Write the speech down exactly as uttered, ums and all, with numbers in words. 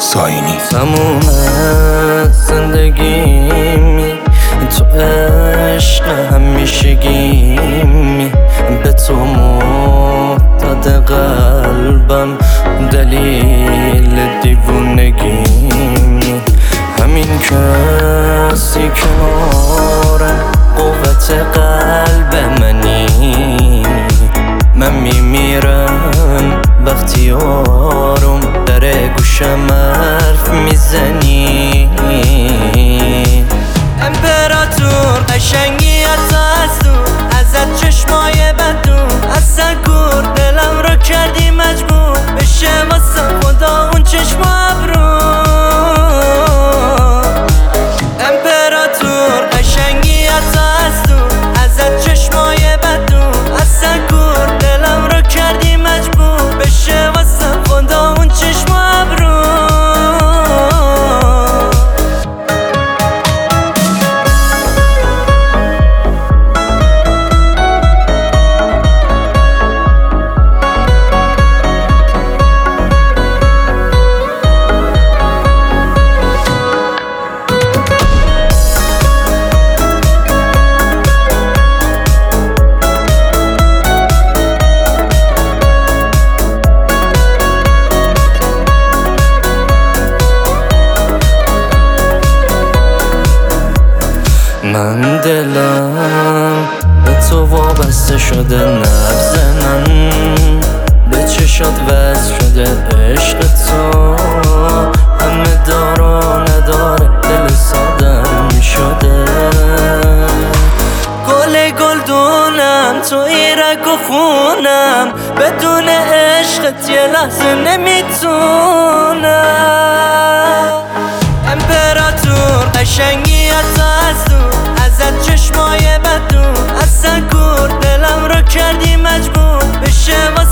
ساینی. تموم زندگیمی تو عشق همیشگیمی، به تو معتاد قلبم دلیل دیوونگیمی. همین کسی کنارم قوت قلب منی، من میمیرم وقتی آروم در گوشم حرف میزنی. امپراتور قشنگیت از دور، ازت چشمای بدون، از سنگور دلم رو کردی مجبور بشه واسه خدا اون چشم ابرو. امپراتور قشنگیت از دور، ازت چشمای بدون، از سنگور دلم رو کردی مجبور بشه واسه خدا اون چشم ابرو. من دلم به تو وابسته شده، نبض من به چشات وصل شده. عشق تو همه دارا نداره، دل سادم شده. گل گلدونم توی رگ و خونم، بدون عشقت یه لحظه نمیتونم. امپراتور قشنگیت از دور، ازت چشمای بدون، از سنگور دلم رو کردی مجبور بشه